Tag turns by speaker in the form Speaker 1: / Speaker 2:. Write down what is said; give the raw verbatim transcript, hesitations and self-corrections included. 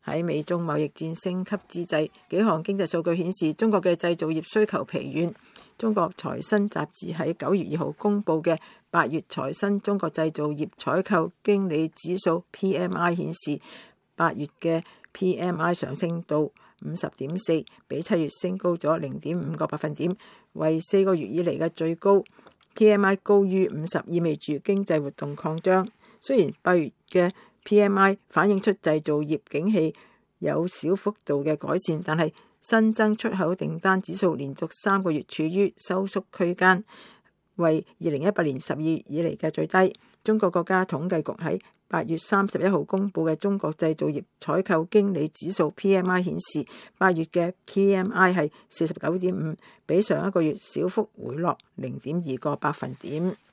Speaker 1: 喺美中貿易戰升級之際，幾項經濟數據顯示中國嘅製造業需求疲軟。中國財新雜誌喺九月二號公佈嘅八月財新中國製造業採購經理指數 P M I 顯示，八月嘅 P M I 上升到五十點四，比七月升高咗零點五個百分點，為四個月以嚟嘅最高。P M I 高於五十，意味住經濟活動擴張。雖然八月嘅 P M I 反映出製造業景氣有小幅度嘅改善，但係新增出口訂單指數連續三個月處於收縮區間，為二零一八年十二月以嚟嘅最低。中國國家統計局喺八月三十一號公佈嘅中國製造業採購經理指數 P M I 顯示，八月嘅 P M I 係四十九點五，比上一個月小幅回落零點二個百分點。